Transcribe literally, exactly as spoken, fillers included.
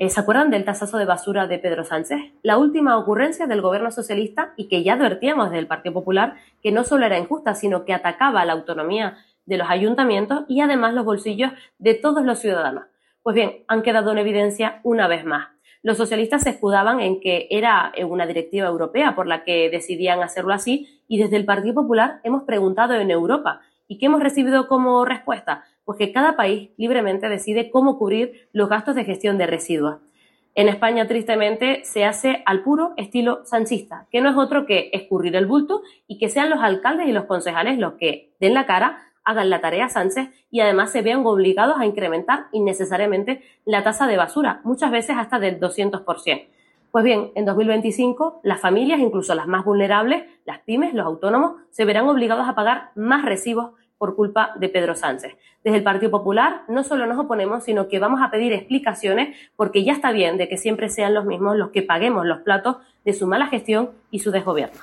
Eh, ¿Se acuerdan del tasazo de basura de Pedro Sánchez? La última ocurrencia del gobierno socialista, y que ya advertíamos desde el Partido Popular que no solo era injusta, sino que atacaba la autonomía de los ayuntamientos y además los bolsillos de todos los ciudadanos. Pues bien, han quedado en evidencia una vez más. Los socialistas se escudaban en que era una directiva europea por la que decidían hacerlo así, y desde el Partido Popular hemos preguntado en Europa. ¿Y qué hemos recibido como respuesta? Pues que cada país libremente decide cómo cubrir los gastos de gestión de residuos. En España, tristemente, se hace al puro estilo sanchista, que no es otro que escurrir el bulto y que sean los alcaldes y los concejales los que den la cara, hagan la tarea Sánchez y además se vean obligados a incrementar innecesariamente la tasa de basura, muchas veces hasta del doscientos por ciento. Pues bien, en dos mil veinticinco, las familias, incluso las más vulnerables, las pymes, los autónomos, se verán obligados a pagar más recibos por culpa de Pedro Sánchez. Desde el Partido Popular no solo nos oponemos, sino que vamos a pedir explicaciones, porque ya está bien de que siempre sean los mismos los que paguemos los platos de su mala gestión y su desgobierno.